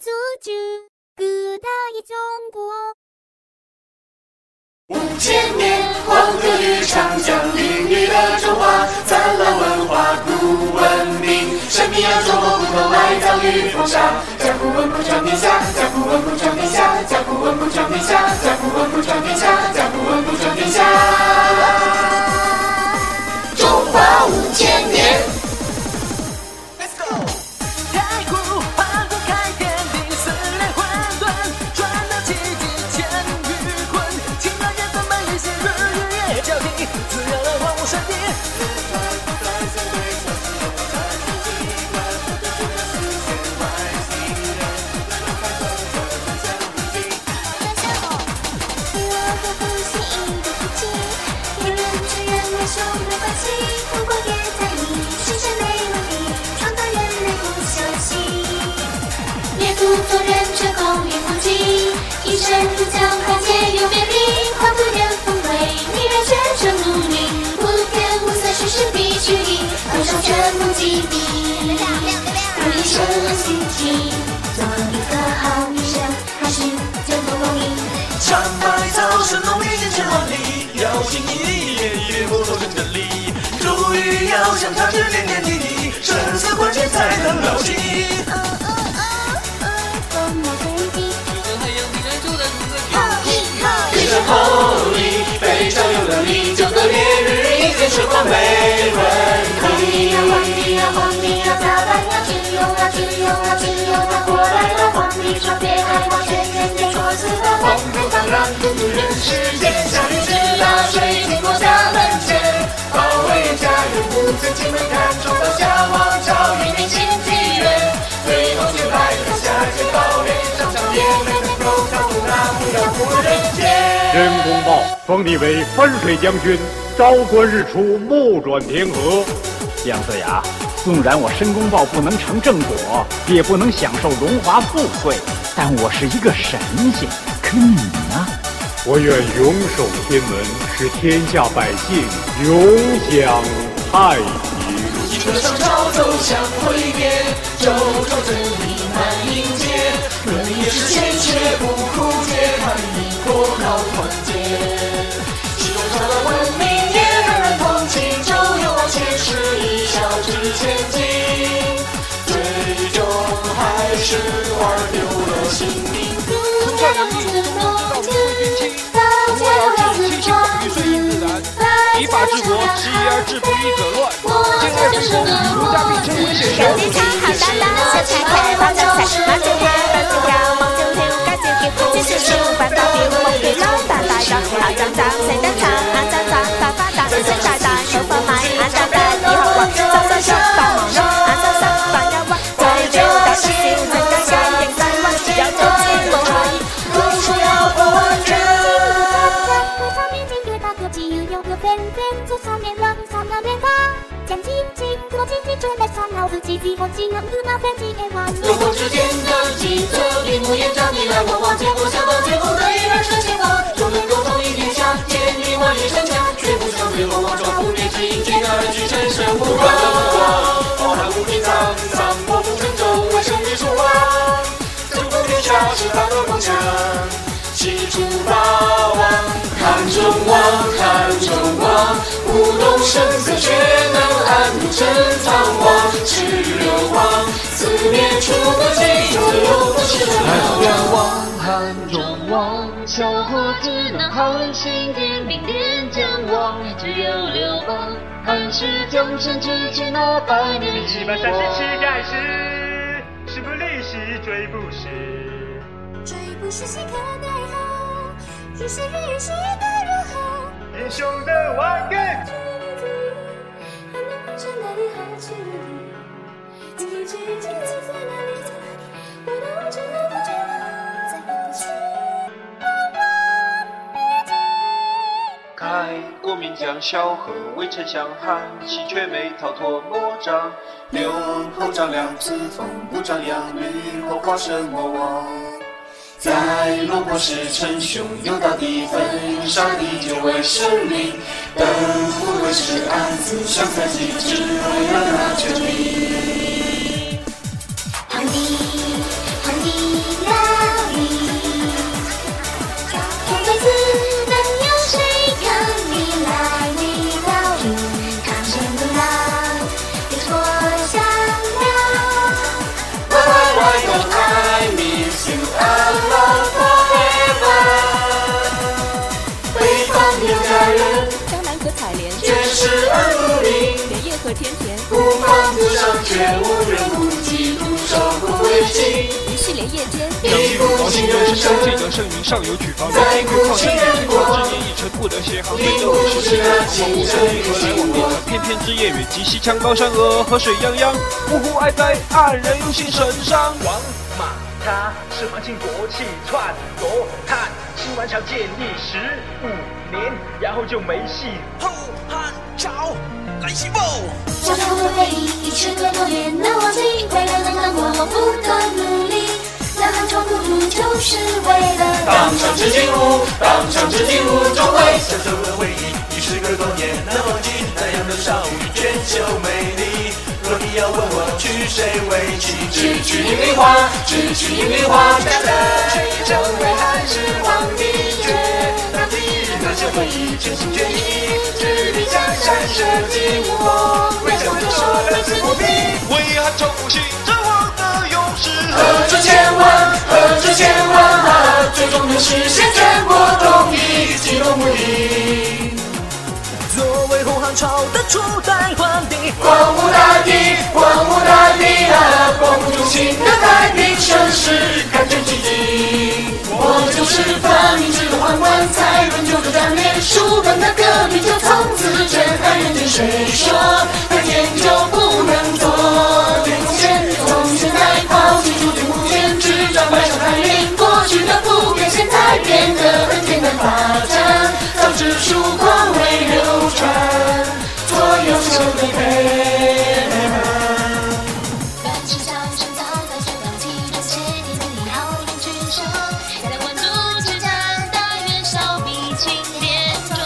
组织各大一中国。 5000年，黄河与长江孕育了中华灿烂文化古文明。神秘而中国不同埋葬与风沙，将古文不传天下，将古文不传天下，将古文不传天下，将古文不传天下，将古文不传天下。中华5000年。做人却功于不济，一生如江海皆有别离，跨度人风味，迷人全程努力，无天无色世事必须依，多少全部击毙，用一生心机，做一个好女生，还是真不容易。 长百草生龙一剑千万里，要心一夜夜不走成真理，珠玉要相差之点点滴滴，生死关键才能了解。后羿非常有能力，就得烈日一剑射光没问题。 皇帝呀皇帝呀，咋办呀？只有啊只有啊只有他过来了，皇帝说别害怕，全人间说死的皇后当然不人世间，下雨时大水经过家门前，保卫家园不曾进门看中到夏王朝一年新纪元，最后却败在下界抱怨，上场也没能够挑动那不要过人间。 申公豹封你为汾水将军，昭观日出，目转天河。 姜子牙，纵然我申公豹不能成正果，也不能享受荣华富贵，但我是一个神仙，可你呢？ 我愿永守天门，使天下百姓永享太平。 一车上朝走向毁灭，周朝真理难迎接，可你也是鲜血不枯竭，看你国高团结。其中朝的文明也让人同情，周游往前是一笑值千金，最终还是玩丢了性命。从上有义，中央之道，民会君亲，中国要治其心法于顺应自然，依法治国，时移而治不亦可乱。兼爱之功，儒家并称为显学。 有机场好担当，小菜菜，包酱菜，马酒跳，豆酒跳，毛酒跳，嘎酒跳，这是书法大表，毛给老大大张，好张张，谁登场？安张张，发发大，谁大大，手发买，安大大，你好玩，早上上帮忙弄，安早上帮要玩，早就大事情，真的想点在玩，只要走进我怀疑，读书要过完人。 有朋之间的计策，一目眼张，你来我往，结果想到最后的一人生前往，就能够统一天下，建立万里城墙，绝不想最后王朝不灭之因，进而去陈胜吴广，浩瀚无边苍苍，我不成舟，为胜利出发，征服天下是他的梦想，齐楚霸王，看中王，看中王，不动声色却能安入珍藏王，赤流光，四面楚歌尽，自由不是汉元王，汉中王，小伙只能汉兴天命连将王，只有刘邦，汉室江山之前那百年 737盖世，时不历史追不逝， 追不是谁可奈何，日是日是的人和， 英雄的顽梗。 开国名将萧何为丞相，韩信却没逃脱魔掌，刘侯张良自封不张扬，吕后化身魔王。在落魄时称雄，有道地分，杀敌就为生灵。等不为是暗自伤残疾，只为了那权力。 皇帝，皇帝。 视而不灵。 田野和田田， 不放途上却无人顾及，独守枯为情。 一系连夜间， 一股情人生， 这个盛名尚有曲方， 在顾情人国， 之年已成不得协行。 并不是那情深与经过。 翩翩之夜远及西墙高山鹅，河水泱泱，呜呼哀哉，黯然忧心神伤。 王马他是皇亲国戚篡夺汉，新王朝建立15年，然后就没戏。 后汉朝来袭不？ 小时候的回忆，时隔多年难忘记，为了能当国王不断努力，那汉朝苦读就是为了当场之劲舞，当场之劲舞，终会小时候的回忆，时隔多年难忘记，那样的少女娟秀美丽。若你要问我娶谁为妻，只娶银铃花，只娶银铃花。站在成为汉室皇帝，却那逼那些回忆全心全意，只比江山社稷我，为将就说乐此不疲。 为汉朝复兴争王的勇士， 何止千万，何止千万啊！最终能实现全国统一，基隆无敌。 作为后汉朝的初代皇帝， 光武大帝，光武大帝啊！光复中兴的太平盛世，看见奇迹。我就是发明制的宦官，才论就着战略，书本的革命就从此震撼人间。谁说太监就不能做点贡献？从现在抛弃诸君无权，只转白手看脸，过去的不变，现在变得很简单发展，导致曙光为流传，做优秀的陪伴。 本是小生早在学堂起，这些年自己好人取胜，在官渡之战，但愿少比情变重。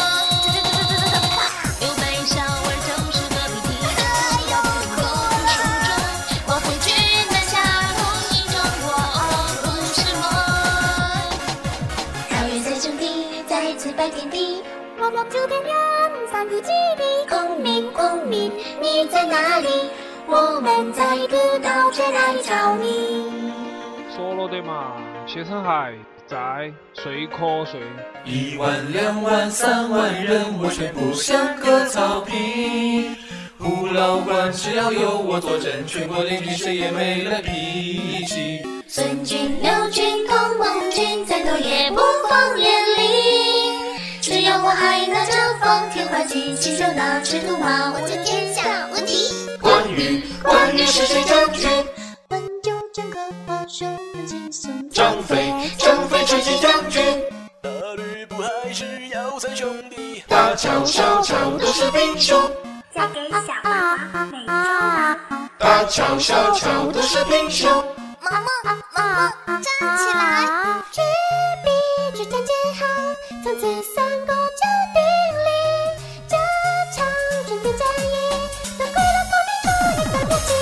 刘备小儿就是个鼻涕，要不口出书中，我回去南下，统一中国不是梦。桃园在征地，在此拜天地。我望九天阳，三顾几地，孔明，孔明，你在哪里？我们在各道却来找你。 说了的嘛，谢成海在，谁可谁 1万2万3万人，我全部像个草坪。胡老官只要有我坐镇，全国联军谁也没了脾气。 孙军、刘军、同盟军，再多也不放眼里。只要我还拿着方天画戟，骑着那赤兔马，我就天下无敌。 关羽是谁将军？ 本就整个华雄很轻松。 张飞是谁将军？ 大吕布还是要三兄弟， 大乔小乔都是兵凶。 交给小马美妆。 大乔小乔都是兵凶。 毛毛站起来，执笔之战结好，从此三国就定立。这场真的战役，都归了孔明这一番标记。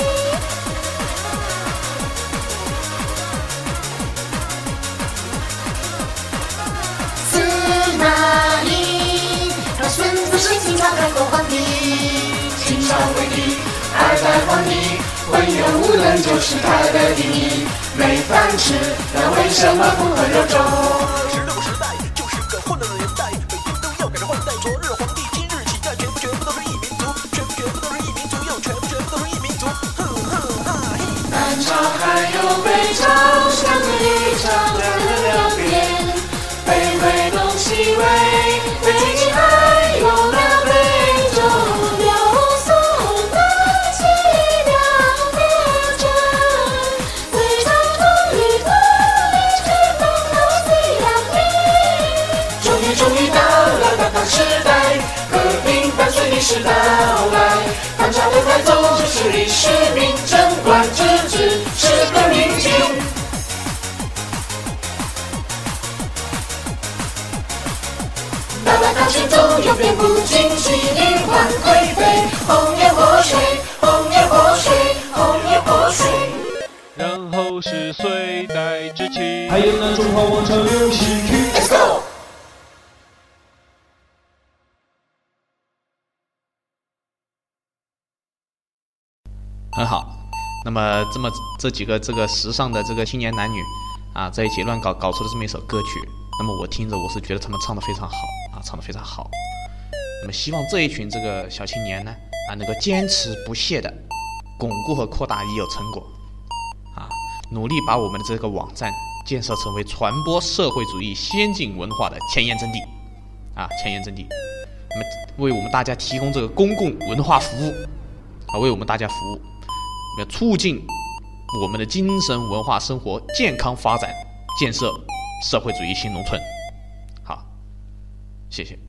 司马懿，他孙子孙秦朝开国皇帝， 秦朝为帝，2代皇帝，文勇武能就是他的定义。没饭吃，那为什么不喝肉粥 ？16时代就是个混乱的年代，每天都要赶着换代。昨日皇帝，今日乞丐，全部都是一民族，全部都是一民族，又全部都是一民族。哼哼哈嘿。 南朝还有北朝，相对于朝两边，北魏东西魏，北京还有南北周， 刘宋南齐两边争，隋朝终于统一，是东东西两边。 终于到了大唐时代，革命伴随历史到来，唐朝的太宗是历史名，贞观之治是个明镜。到了唐玄宗又变不惊，是女皇贵妃，红颜祸水，红颜祸水，红颜祸水。 然后是隋代之期， 还有那中华王朝流行曲。 Let's go。 很好，那么这几个这个时尚的这个青年男女啊，在一起乱搞出了这么一首歌曲，那么我听着我是觉得他们唱得非常好啊，唱得非常好。 那么希望这一群这个小青年呢，能够坚持不懈的巩固和扩大已有成果，努力把我们的这个网站建设成为传播社会主义先进文化的前沿阵地，前沿阵地。那么为我们大家提供这个公共文化服务，为我们大家服务，那么促进我们的精神文化生活健康发展，建设社会主义新农村。好，谢谢。